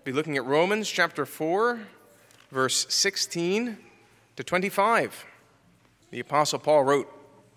be looking at Romans chapter 4, verse 16 to 25. The Apostle Paul wrote,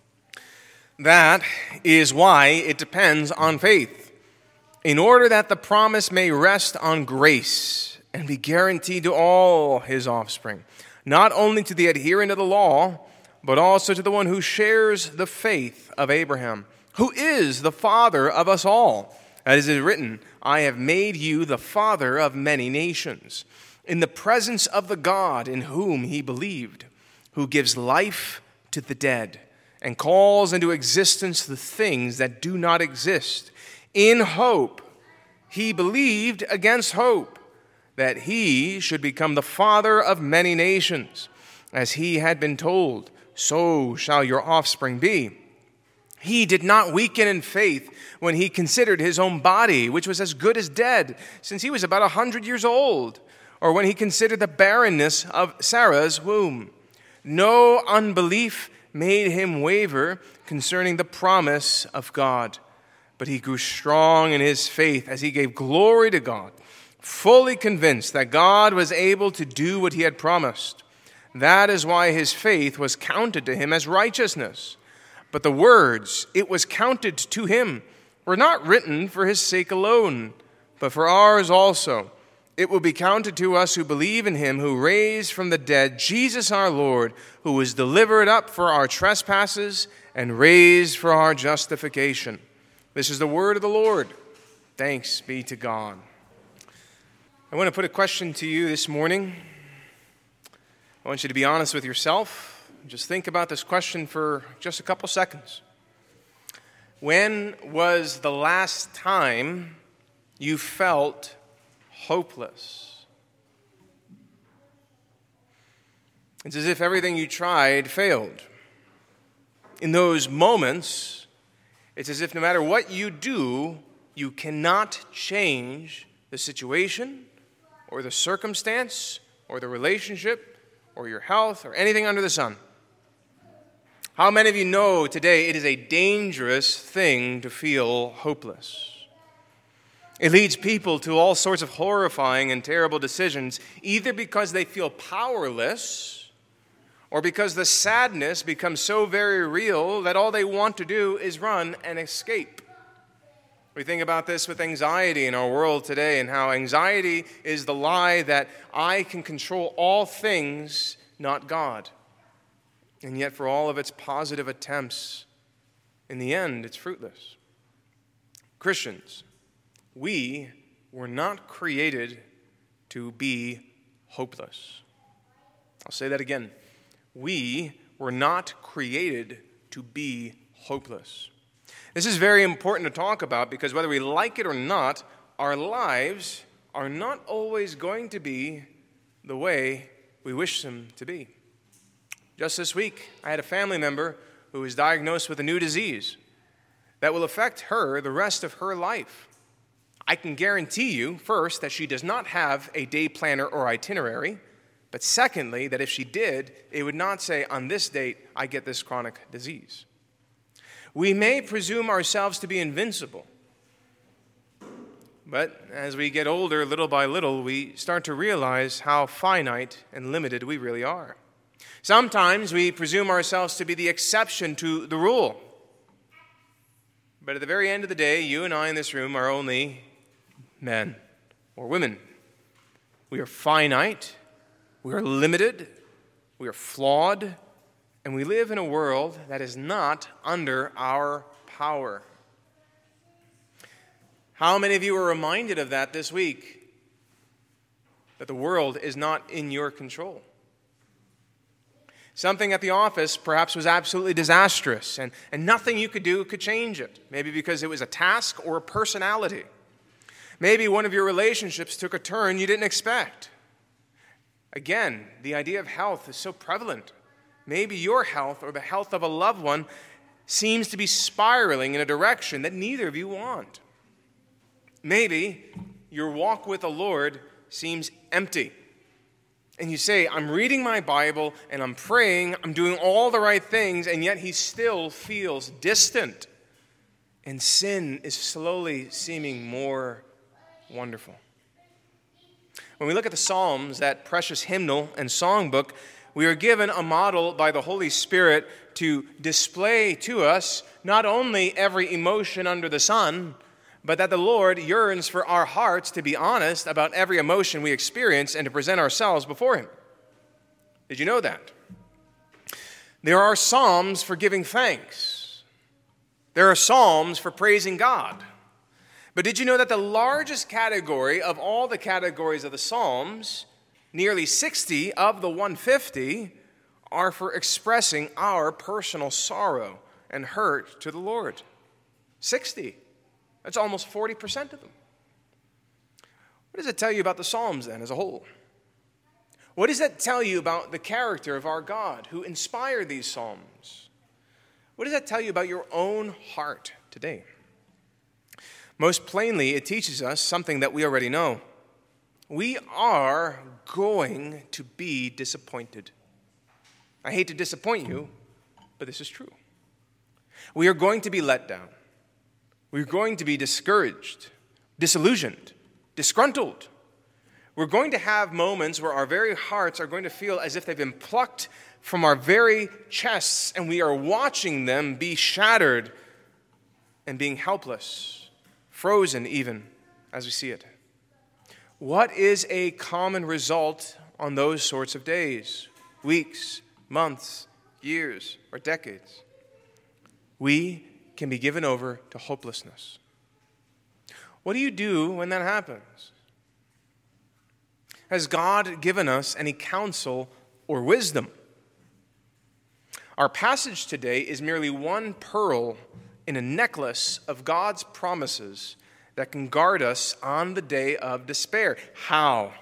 "That is why it depends on faith, in order that the promise may rest on grace and be guaranteed to all his offspring, not only to the adherent of the law, but also to the one who shares the faith of Abraham, who is the father of us all. As it is written, I have made you the father of many nations, in the presence of the God in whom he believed, who gives life to the dead and calls into existence the things that do not exist. In hope, he believed against hope, that he should become the father of many nations. As he had been told, so shall your offspring be. He did not weaken in faith when he considered his own body, which was as good as dead, since he was about 100 years old, or when he considered the barrenness of Sarah's womb. No unbelief made him waver concerning the promise of God, but he grew strong in his faith as he gave glory to God, fully convinced that God was able to do what he had promised. That is why his faith was counted to him as righteousness. But the words, 'it was counted to him,' were not written for his sake alone, but for ours also. It will be counted to us who believe in him who raised from the dead Jesus our Lord, who was delivered up for our trespasses and raised for our justification." This is the word of the Lord. Thanks be to God. I want to put a question to you this morning. I want you to be honest with yourself. Just think about this question for just a couple seconds. When was the last time you felt hopeless? It's as if everything you tried failed. In those moments, it's as if no matter what you do, you cannot change the situation or the circumstance or the relationship or your health or anything under the sun. How many of you know today it is a dangerous thing to feel hopeless? It leads people to all sorts of horrifying and terrible decisions, either because they feel powerless or because the sadness becomes so very real that all they want to do is run and escape. We think about this with anxiety in our world today, and how anxiety is the lie that I can control all things, not God. And yet, for all of its positive attempts, in the end, it's fruitless. Christians, we were not created to be hopeless. I'll say that again. We were not created to be hopeless. This is very important to talk about because whether we like it or not, our lives are not always going to be the way we wish them to be. Just this week, I had a family member who was diagnosed with a new disease that will affect her the rest of her life. I can guarantee you, first, that she does not have a day planner or itinerary, but secondly, that if she did, it would not say, on this date, I get this chronic disease. We may presume ourselves to be invincible, but as we get older, little by little, we start to realize how finite and limited we really are. Sometimes we presume ourselves to be the exception to the rule. But at the very end of the day, you and I in this room are only men or women. We are finite, we are limited, we are flawed, and we live in a world that is not under our power. How many of you were reminded of that this week? That the world is not in your control. Something at the office perhaps was absolutely disastrous, and nothing you could do could change it. Maybe because it was a task or a personality. Maybe one of your relationships took a turn you didn't expect. Again, the idea of health is so prevalent. Maybe your health or the health of a loved one seems to be spiraling in a direction that neither of you want. Maybe your walk with the Lord seems empty. And you say, I'm reading my Bible and I'm praying, I'm doing all the right things, and yet he still feels distant. And sin is slowly seeming more wonderful. When we look at the Psalms, that precious hymnal and songbook, we are given a model by the Holy Spirit to display to us not only every emotion under the sun, but that the Lord yearns for our hearts to be honest about every emotion we experience and to present ourselves before Him. Did you know that? There are psalms for giving thanks. There are psalms for praising God. But did you know that the largest category of all the categories of the Psalms, nearly 60 of the 150, are for expressing our personal sorrow and hurt to the Lord? 60. That's almost 40% of them. What does it tell you about the Psalms then as a whole? What does that tell you about the character of our God who inspired these Psalms? What does that tell you about your own heart today? Most plainly, it teaches us something that we already know. We are going to be disappointed. I hate to disappoint you, but this is true. We are going to be let down. We're going to be discouraged, disillusioned, disgruntled. We're going to have moments where our very hearts are going to feel as if they've been plucked from our very chests, and we are watching them be shattered and being helpless, frozen even, as we see it. What is a common result on those sorts of days, weeks, months, years, or decades? We can be given over to hopelessness. What do you do when that happens? Has God given us any counsel or wisdom? Our passage today is merely one pearl in a necklace of God's promises that can guard us on the day of despair. How?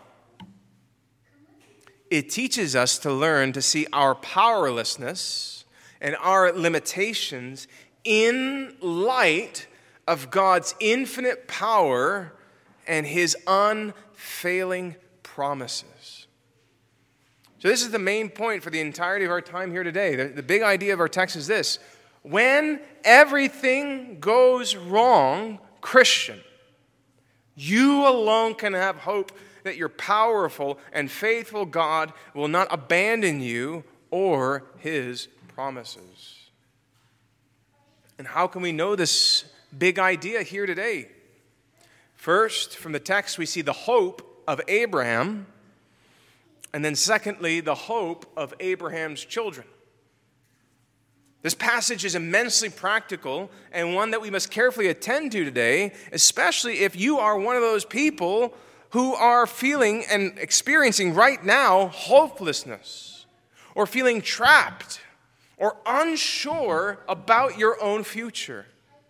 It teaches us to learn to see our powerlessness and our limitations in light of God's infinite power and His unfailing promises. So this is the main point for the entirety of our time here today. The big idea of our text is this: when everything goes wrong, Christian, you alone can have hope that your powerful and faithful God will not abandon you or His promises. And how can we know this big idea here today? First, from the text, we see the hope of Abraham, and then secondly, the hope of Abraham's children. This passage is immensely practical and one that we must carefully attend to today, especially if you are one of those people who are feeling and experiencing right now hopelessness, or feeling trapped, or unsure about your own future.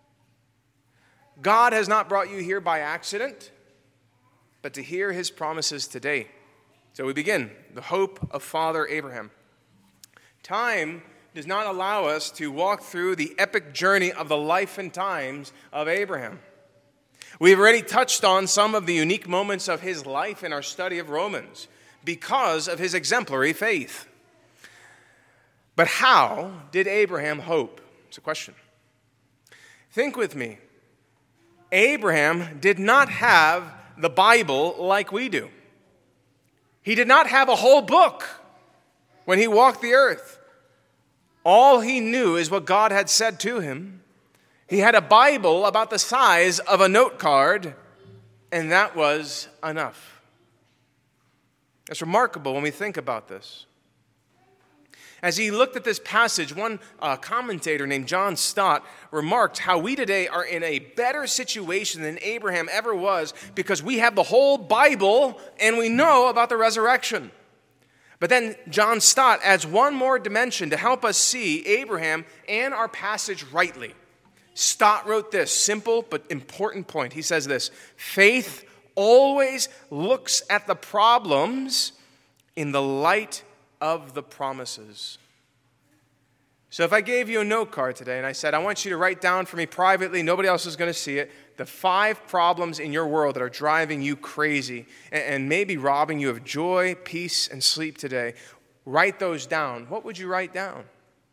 God has not brought you here by accident, but to hear His promises today. So we begin, the hope of Father Abraham. Time does not allow us to walk through the epic journey of the life and times of Abraham. We've already touched on some of the unique moments of his life in our study of Romans because of his exemplary faith. But how did Abraham hope? It's a question. Think with me. Abraham did not have the Bible like we do. He did not have a whole book when he walked the earth. All he knew is what God had said to him. He had a Bible about the size of a note card, and that was enough. It's remarkable when we think about this. As he looked at this passage, one commentator named John Stott remarked how we today are in a better situation than Abraham ever was because we have the whole Bible and we know about the resurrection. But then John Stott adds one more dimension to help us see Abraham and our passage rightly. Stott wrote this simple but important point. He says this: faith always looks at the problems in the light of the promises. So if I gave you a note card today and I said, I want you to write down for me privately, nobody else is going to see it, the 5 problems in your world that are driving you crazy and maybe robbing you of joy, peace, and sleep today, write those down. What would you write down?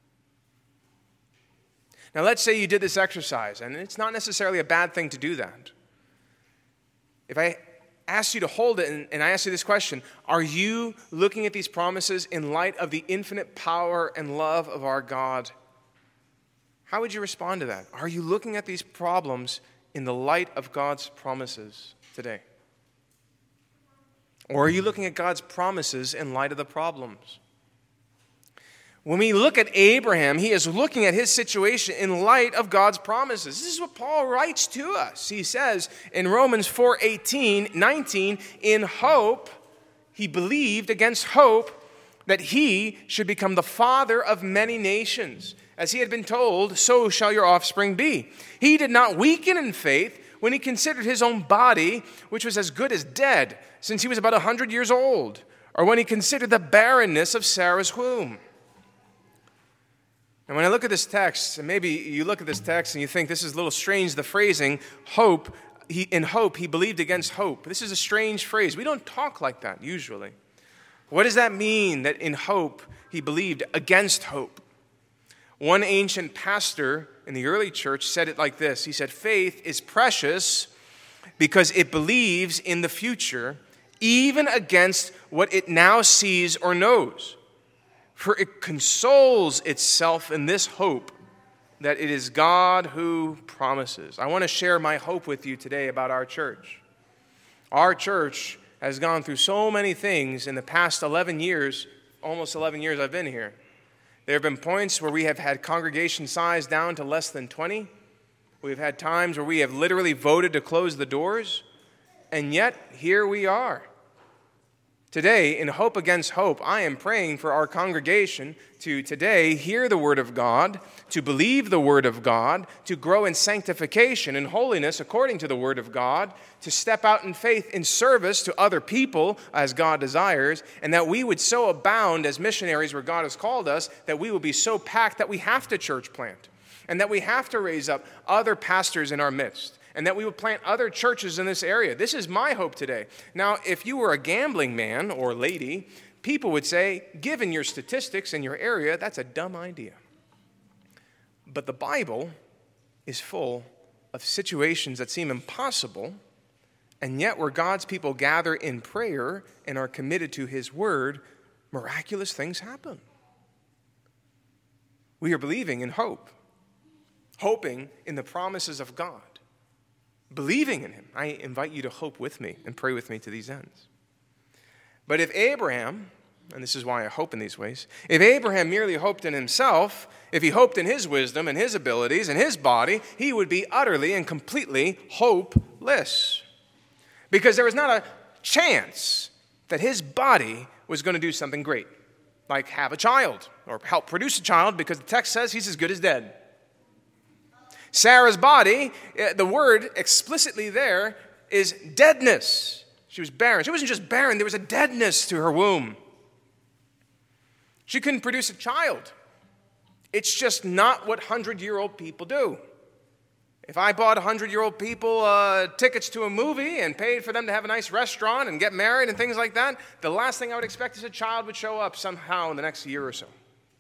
Now let's say you did this exercise, and it's not necessarily a bad thing to do that. If I ask you to hold it, and I ask you this question. Are you looking at these promises in light of the infinite power and love of our God? How would you respond to that? Are you looking at these problems in the light of God's promises today? Or are you looking at God's promises in light of the problems? When we look at Abraham, he is looking at his situation in light of God's promises. This is what Paul writes to us. He says in Romans 4:18-19, in hope, he believed against hope that he should become the father of many nations. As he had been told, so shall your offspring be. He did not weaken in faith when he considered his own body, which was as good as dead, since he was about 100 years old, or when he considered the barrenness of Sarah's womb. And when I look at this text, and maybe you look at this text and you think this is a little strange, the phrasing, hope, in hope he believed against hope. This is a strange phrase. We don't talk like that usually. What does that mean, that in hope he believed against hope? One ancient pastor in the early church said it like this. He said, faith is precious because it believes in the future, even against what it now sees or knows. For it consoles itself in this hope that it is God who promises. I want to share my hope with you today about our church. Our church has gone through so many things in the past 11 years, almost 11 years I've been here. There have been points where we have had congregation size down to less than 20. We've had times where we have literally voted to close the doors. And yet, here we are. Today, in hope against hope, I am praying for our congregation to today hear the Word of God, to believe the Word of God, to grow in sanctification and holiness according to the Word of God, to step out in faith in service to other people as God desires, and that we would so abound as missionaries where God has called us that we will be so packed that we have to church plant, and that we have to raise up other pastors in our midst, and that we would plant other churches in this area. This is my hope today. Now, if you were a gambling man or lady, people would say, given your statistics in your area, that's a dumb idea. But the Bible is full of situations that seem impossible, and yet where God's people gather in prayer and are committed to His Word, miraculous things happen. We are believing in hope, hoping in the promises of God. Believing in Him. I invite you to hope with me and pray with me to these ends. But if Abraham, and this is why I hope in these ways, if Abraham merely hoped in himself, if he hoped in his wisdom and his abilities and his body, he would be utterly and completely hopeless. Because there was not a chance that his body was going to do something great, like have a child or help produce a child, because the text says he's as good as dead. Sarah's body, the word explicitly there is deadness. She was barren. She wasn't just barren, there was a deadness to her womb. She couldn't produce a child. It's just not what 100-year-old people do. If I bought 100-year-old people tickets to a movie and paid for them to have a nice restaurant and get married and things like that, the last thing I would expect is a child would show up somehow in the next year or so.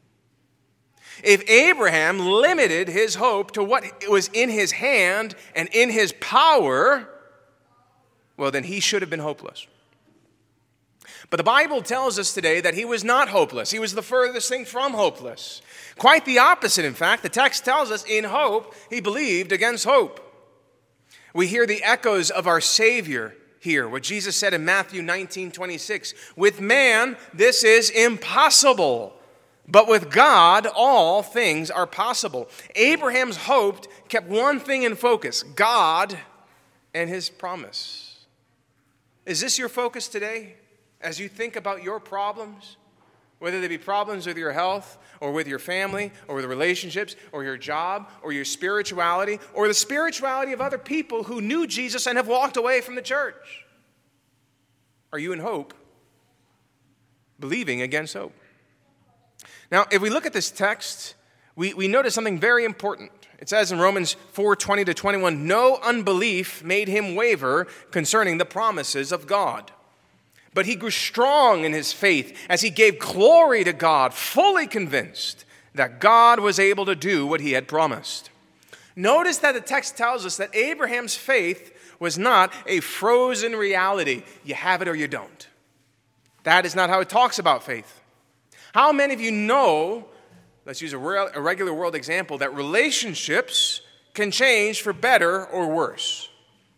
If Abraham limited his hope to what was in his hand and in his power, well, then he should have been hopeless. But the Bible tells us today that he was not hopeless. He was the furthest thing from hopeless. Quite the opposite, in fact. The text tells us in hope, he believed against hope. We hear the echoes of our Savior here, what Jesus said in Matthew 19:26. With man, this is impossible. But with God, all things are possible. Abraham's hope kept one thing in focus, God and His promise. Is this your focus today as you think about your problems? Whether they be problems with your health or with your family or with relationships or your job or your spirituality or the spirituality of other people who knew Jesus and have walked away from the church. Are you in hope, believing against hope? Now, if we look at this text, we notice something very important. It says in Romans 4:20-21, no unbelief made him waver concerning the promises of God. But he grew strong in his faith as he gave glory to God, fully convinced that God was able to do what he had promised. Notice that the text tells us that Abraham's faith was not a frozen reality. You have it or you don't. That is not how it talks about faith. How many of you know, let's use a regular world example, that relationships can change for better or worse?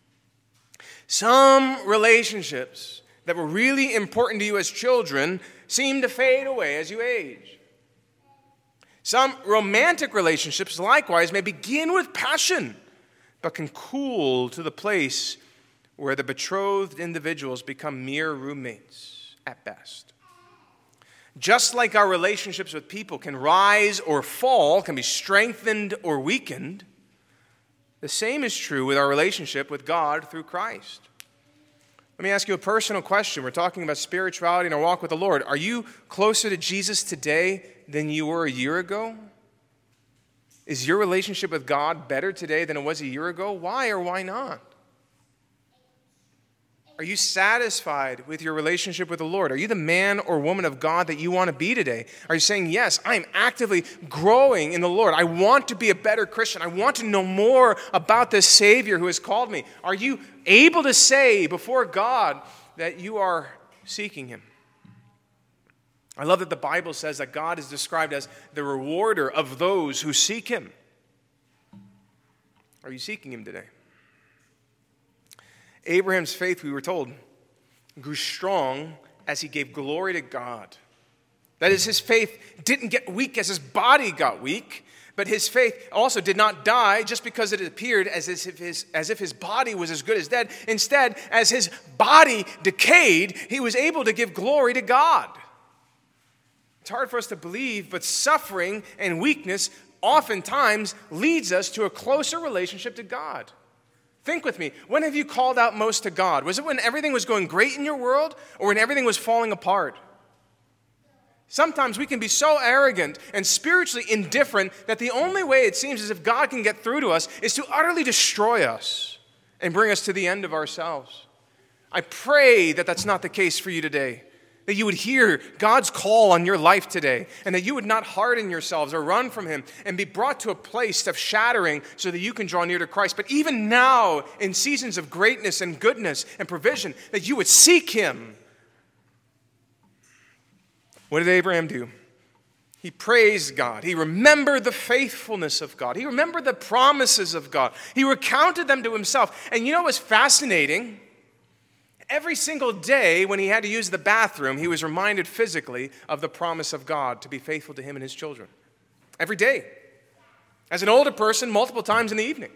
Some relationships that were really important to you as children seem to fade away as you age. Some romantic relationships, likewise, may begin with passion, but can cool to the place where the betrothed individuals become mere roommates at best. Just like our relationships with people can rise or fall, can be strengthened or weakened, the same is true with our relationship with God through Christ. Let me ask you a personal question. We're talking about spirituality and our walk with the Lord. Are you closer to Jesus today than you were a year ago? Is your relationship with God better today than it was a year ago? Why or why not? Are you satisfied with your relationship with the Lord? Are you the man or woman of God that you want to be today? Are you saying, yes, I am actively growing in the Lord. I want to be a better Christian. I want to know more about this Savior who has called me. Are you able to say before God that you are seeking Him? I love that the Bible says that God is described as the rewarder of those who seek Him. Are you seeking Him today? Abraham's faith, we were told, grew strong as he gave glory to God. That is, his faith didn't get weak as his body got weak, but his faith also did not die just because it appeared as if his body was as good as dead. Instead, as his body decayed, he was able to give glory to God. It's hard for us to believe, but suffering and weakness oftentimes leads us to a closer relationship to God. Think with me. When have you called out most to God? Was it when everything was going great in your world or when everything was falling apart? Sometimes we can be so arrogant and spiritually indifferent that the only way it seems as if God can get through to us is to utterly destroy us and bring us to the end of ourselves. I pray that that's not the case for you today. That you would hear God's call on your life today, and that you would not harden yourselves or run from Him and be brought to a place of shattering so that you can draw near to Christ. But even now, in seasons of greatness and goodness and provision, that you would seek Him. What did Abraham do? He praised God. He remembered the faithfulness of God. He remembered the promises of God. He recounted them to himself. And you know what's fascinating? Every single day when he had to use the bathroom, he was reminded physically of the promise of God to be faithful to him and his children. Every day. As an older person, multiple times in the evening.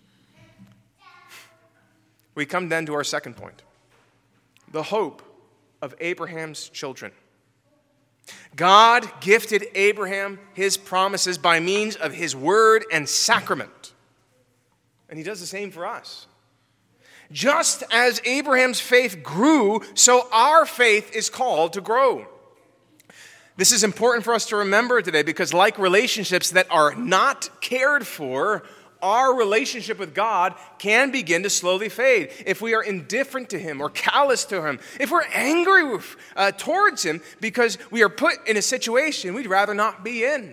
We come then to our second point. The hope of Abraham's children. God gifted Abraham his promises by means of his word and sacrament. And he does the same for us. Just as Abraham's faith grew, so our faith is called to grow. This is important for us to remember today because like relationships that are not cared for, our relationship with God can begin to slowly fade. If we are indifferent to Him or callous to Him, if we're angry towards Him because we are put in a situation we'd rather not be in.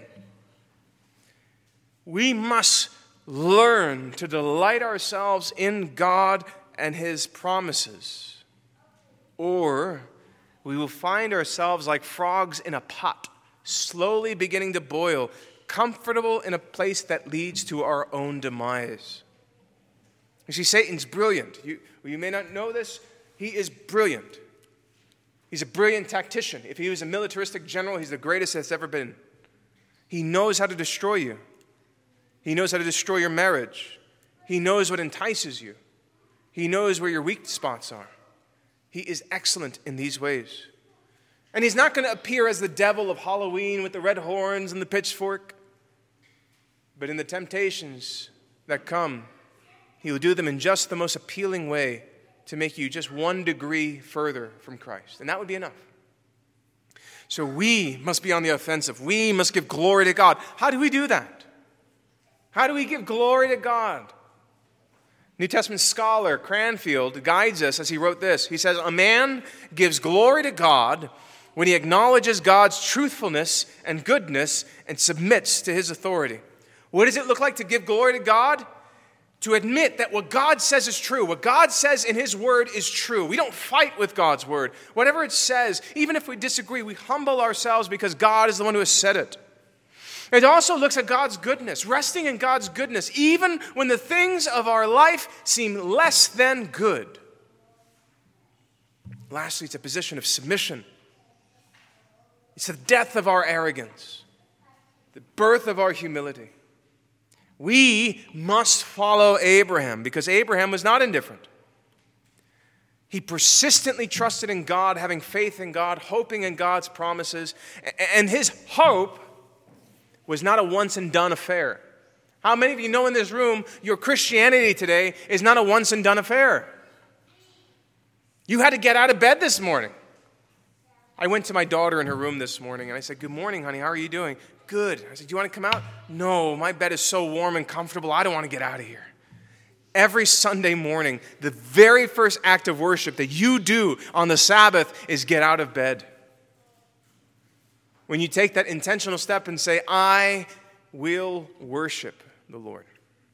We must learn to delight ourselves in God and His promises, or we will find ourselves like frogs in a pot, slowly beginning to boil, comfortable in a place that leads to our own demise. You see, Satan's brilliant. You may not know this. He is brilliant. He's a brilliant tactician. If he was a militaristic general, he's the greatest that's ever been. He knows how to destroy you. He knows how to destroy your marriage. He knows what entices you. He knows where your weak spots are. He is excellent in these ways. And he's not going to appear as the devil of Halloween with the red horns and the pitchfork. But in the temptations that come, he will do them in just the most appealing way to make you just 1 degree further from Christ. And that would be enough. So we must be on the offensive. We must give glory to God. How do we do that? How do we give glory to God? New Testament scholar Cranfield guides us as he wrote this. He says, a man gives glory to God when he acknowledges God's truthfulness and goodness and submits to His authority. What does it look like to give glory to God? to admit that what God says is true. What God says in His Word is true. We don't fight with God's Word. Whatever it says, even if we disagree, we humble ourselves because God is the one who has said it. It also looks at God's goodness, resting in God's goodness, even when the things of our life seem less than good. Lastly, it's a position of submission. It's the death of our arrogance, the birth of our humility. We must follow Abraham because Abraham was not indifferent. He persistently trusted in God, having faith in God, hoping in God's promises, and his hope was not a once-and-done affair. How many of you know in this room your Christianity today is not a once-and-done affair? You had to get out of bed this morning. I went to my daughter in her room this morning, and I said, "Good morning, honey. How are you doing?" "Good." I said, "Do you want to come out?" "No, my bed is so warm and comfortable. I don't want to get out of here." Every Sunday morning, the very first act of worship that you do on the Sabbath is get out of bed. When you take that intentional step and say, "I will worship the Lord."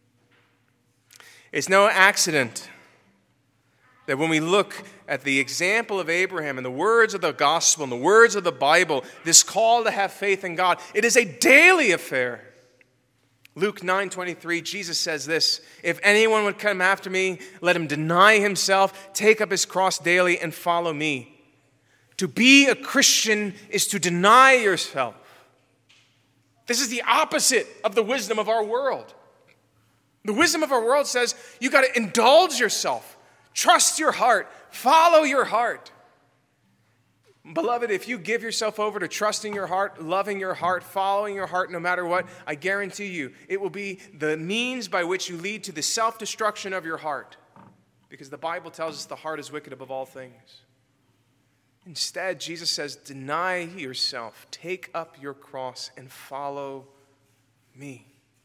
It's no accident that when we look at the example of Abraham and the words of the gospel and the words of the Bible, this call to have faith in God, it is a daily affair. Luke 9:23, Jesus says this, "If anyone would come after me, let him deny himself, take up his cross daily, and follow me." To be a Christian is to deny yourself. This is the opposite of the wisdom of our world. The wisdom of our world says you got to indulge yourself, trust your heart, follow your heart. Beloved, if you give yourself over to trusting your heart, loving your heart, following your heart no matter what, I guarantee you it will be the means by which you lead to the self-destruction of your heart. Because the Bible tells us the heart is wicked above all things. Instead, Jesus says, deny yourself, take up your cross, and follow me.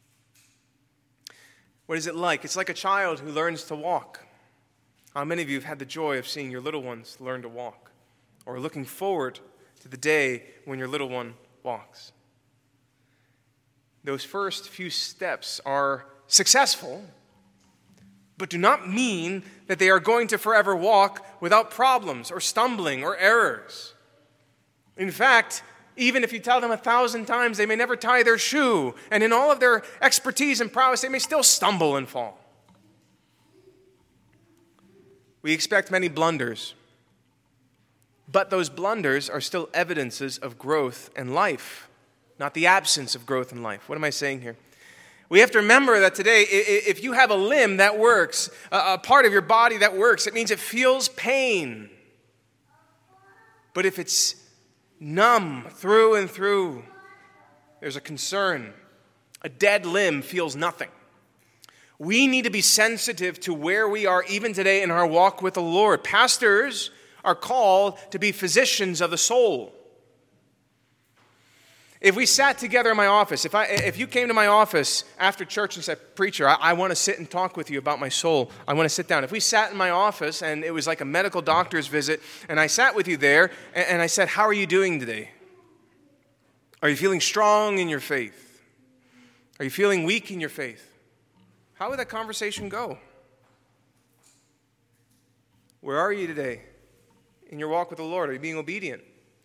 What is it like? It's like a child who learns to walk. How many of you have had the joy of seeing your little ones learn to walk? Or looking forward to the day when your little one walks? Those first few steps are successful, but do not mean that they are going to forever walk without problems or stumbling or errors. In fact, even if you tell them 1,000 times, they may never tie their shoe, and in all of their expertise and prowess, they may still stumble and fall. We expect many blunders, but those blunders are still evidences of growth and life, not the absence of growth and life. What am I saying here? We have to remember that today, if you have a limb that works, a part of your body that works, it means it feels pain. But if it's numb through and through, there's a concern. A dead limb feels nothing. We need to be sensitive to where we are even today in our walk with the Lord. Pastors are called to be physicians of the soul. If we sat together in my office, if you came to my office after church and said, "Preacher, I want to sit and talk with you about my soul. I want to sit down." If we sat in my office and it was like a medical doctor's visit, and I sat with you there, and I said, "How are you doing today? Are you feeling strong in your faith? Are you feeling weak in your faith?" How would that conversation go? Where are you today in your walk with the Lord? Are you being obedient?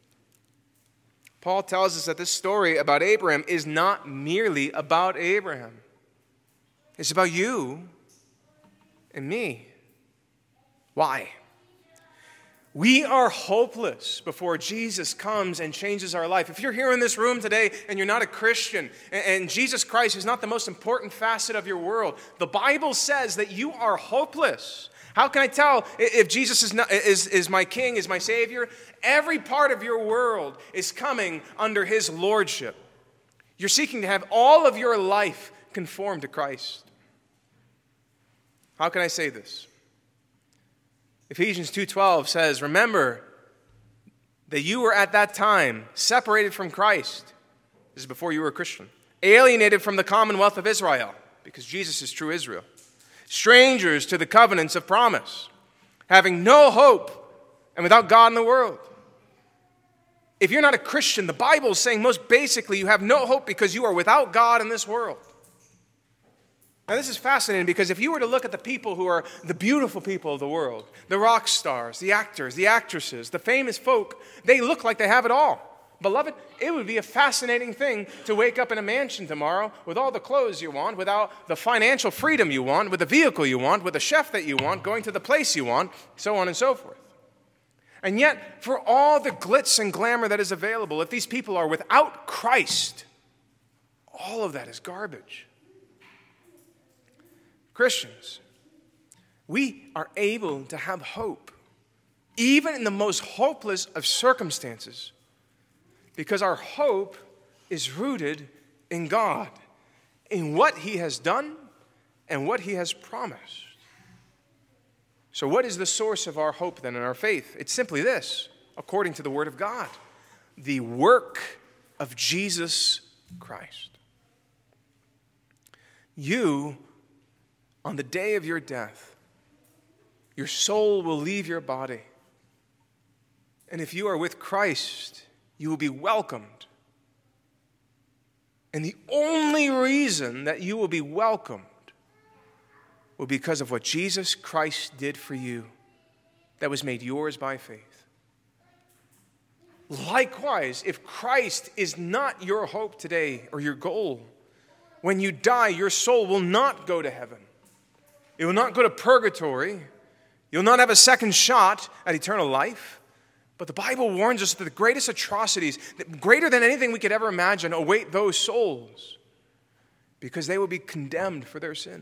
Paul tells us that this story about Abraham is not merely about Abraham. It's about you and me. Why? We are hopeless before Jesus comes and changes our life. If you're here in this room today and you're not a Christian, and Jesus Christ is not the most important facet of your world, the Bible says that you are hopeless. How can I tell if Jesus is my King, is my Savior? Every part of your world is coming under His lordship. You're seeking to have all of your life conform to Christ. How can I say this? Ephesians 2:12 says, "Remember that you were at that time separated from Christ." This is before you were a Christian. "Alienated from the commonwealth of Israel," because Jesus is true Israel. "Strangers to the covenants of promise, having no hope and without God in the world." If you're not a Christian, the Bible is saying most basically you have no hope because you are without God in this world. Now, this is fascinating because if you were to look at the people who are the beautiful people of the world, the rock stars, the actors, the actresses, the famous folk, they look like they have it all. Beloved, it would be a fascinating thing to wake up in a mansion tomorrow with all the clothes you want, without the financial freedom you want, with the vehicle you want, with the chef that you want, going to the place you want, so on and so forth. And yet, for all the glitz and glamour that is available, if these people are without Christ, all of that is garbage. Christians, we are able to have hope, even in the most hopeless of circumstances, because our hope is rooted in God, in what He has done and what He has promised. So what is the source of our hope then and our faith? It's simply this, according to the Word of God: the work of Jesus Christ. You, on the day of your death, your soul will leave your body. And if you are with Christ, you will be welcomed. And the only reason that you will be welcomed will be because of what Jesus Christ did for you, that was made yours by faith. Likewise, if Christ is not your hope today or your goal, when you die, your soul will not go to heaven. It will not go to purgatory. You'll not have a second shot at eternal life. But the Bible warns us that the greatest atrocities, that greater than anything we could ever imagine, await those souls because they will be condemned for their sin.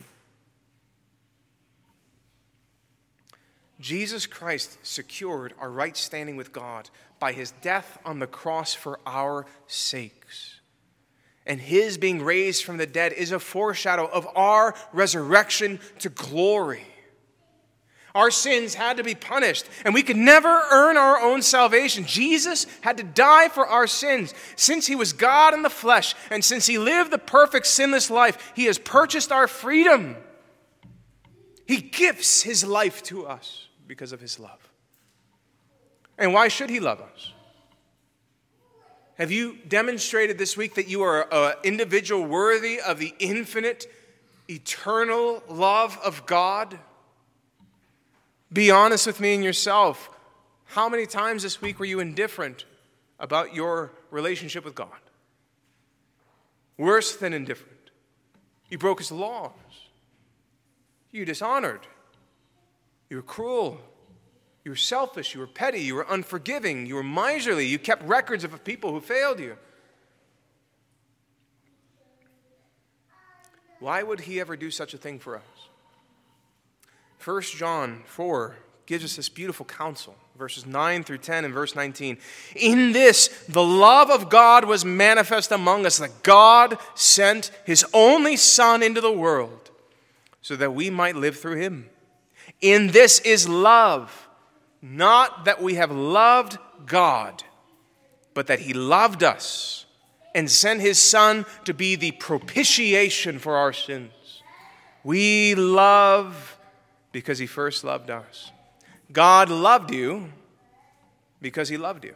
Jesus Christ secured our right standing with God by His death on the cross for our sakes. And His being raised from the dead is a foreshadow of our resurrection to glory. Our sins had to be punished, and we could never earn our own salvation. Jesus had to die for our sins. Since He was God in the flesh, and since He lived the perfect sinless life, He has purchased our freedom. He gives His life to us because of His love. And why should He love us? Have you demonstrated this week that you are an individual worthy of the infinite, eternal love of God? Be honest with me and yourself. How many times this week were you indifferent about your relationship with God? Worse than indifferent. You broke His laws. You dishonored. You were cruel. You were selfish, you were petty, you were unforgiving, you were miserly, you kept records of people who failed you. Why would He ever do such a thing for us? 1 John 4 gives us this beautiful counsel, verses 9 through 10 and verse 19. In this, the love of God was manifest among us, that God sent His only Son into the world so that we might live through Him. In this is love. Not that we have loved God, but that He loved us and sent His Son to be the propitiation for our sins. We love because He first loved us. God loved you because He loved you.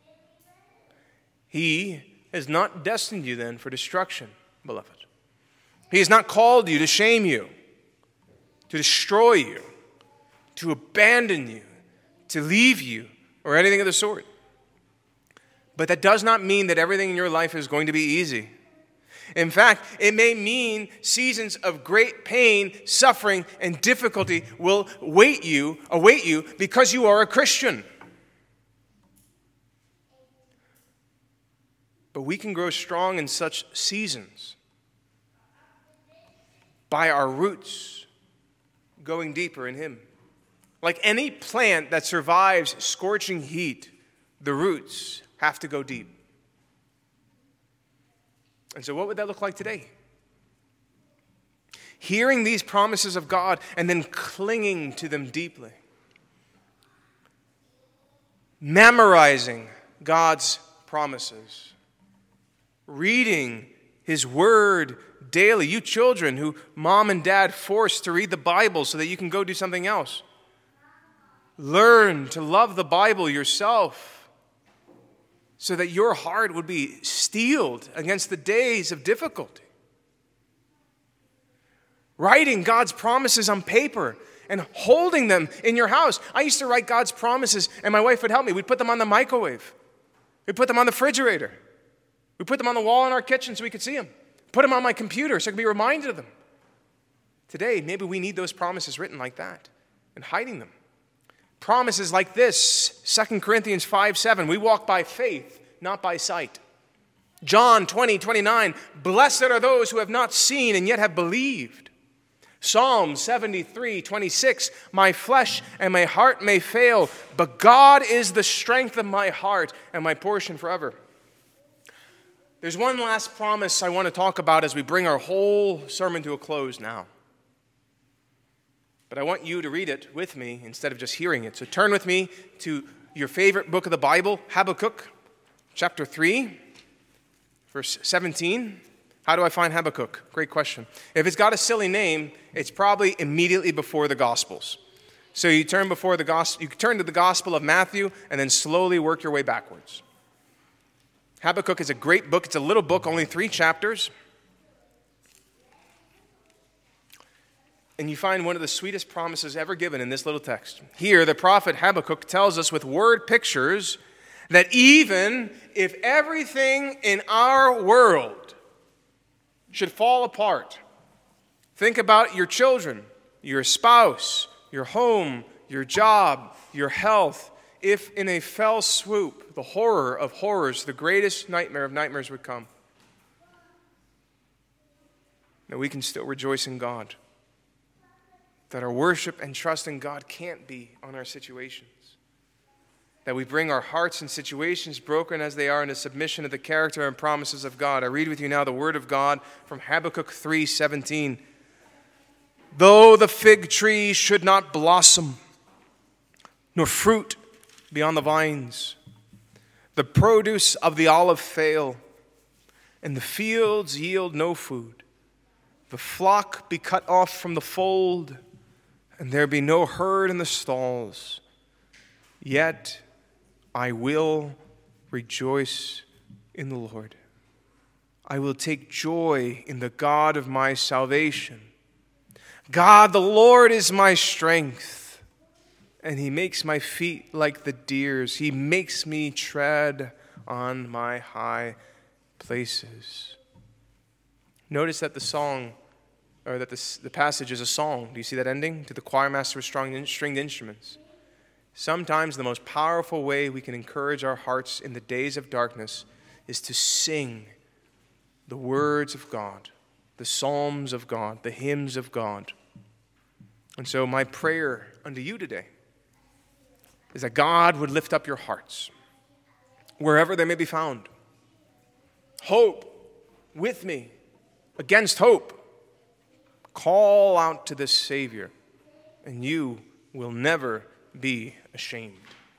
He has not destined you then for destruction, beloved. He has not called you to shame you, to destroy you, to abandon you, to leave you, or anything of the sort. But that does not mean that everything in your life is going to be easy. In fact, it may mean seasons of great pain, suffering, and difficulty will await you because you are a Christian. But we can grow strong in such seasons by our roots going deeper in Him. Like any plant that survives scorching heat, the roots have to go deep. And so what would that look like today? Hearing these promises of God and then clinging to them deeply. Memorizing God's promises. Reading His Word daily. You children who mom and dad force to read the Bible so that you can go do something else. Learn to love the Bible yourself so that your heart would be steeled against the days of difficulty. Writing God's promises on paper and holding them in your house. I used to write God's promises, and my wife would help me. We'd put them on the microwave. We'd put them on the refrigerator. We'd put them on the wall in our kitchen so we could see them. Put them on my computer so I could be reminded of them. Today, maybe we need those promises written like that and hiding them. Promises like this, 2 Corinthians 5:7, we walk by faith, not by sight. John 20:29, blessed are those who have not seen and yet have believed. Psalm 73:26, my flesh and my heart may fail, but God is the strength of my heart and my portion forever. There's one last promise I want to talk about as we bring our whole sermon to a close now. But I want you to read it with me instead of just hearing it. So turn with me to your favorite book of the Bible, Habakkuk, chapter 3, verse 17. How do I find Habakkuk? Great question. If it's got a silly name, it's probably immediately before the Gospels. So you turn to the Gospel of Matthew and then slowly work your way backwards. Habakkuk is a great book. It's a little book, only 3 chapters. And you find one of the sweetest promises ever given in this little text. Here, the prophet Habakkuk tells us with word pictures that even if everything in our world should fall apart, think about your children, your spouse, your home, your job, your health. If in a fell swoop, the horror of horrors, the greatest nightmare of nightmares would come, that we can still rejoice in God. That our worship and trust in God can't be on our situations. That we bring our hearts and situations, broken as they are, into submission to the character and promises of God. I read with you now the word of God from Habakkuk 3:17. Though the fig tree should not blossom, nor fruit be on the vines, the produce of the olive fail, and the fields yield no food, the flock be cut off from the fold, and there be no herd in the stalls, yet I will rejoice in the Lord. I will take joy in the God of my salvation. God, the Lord, is my strength, and he makes my feet like the deer's. He makes me tread on my high places. Notice that the passage is a song. Do you see that ending? To the choir master with stringed instruments. Sometimes the most powerful way we can encourage our hearts in the days of darkness is to sing the words of God, the psalms of God, the hymns of God. And so my prayer unto you today is that God would lift up your hearts, wherever they may be found. Hope with me against hope. Call out to this Savior, and you will never be ashamed.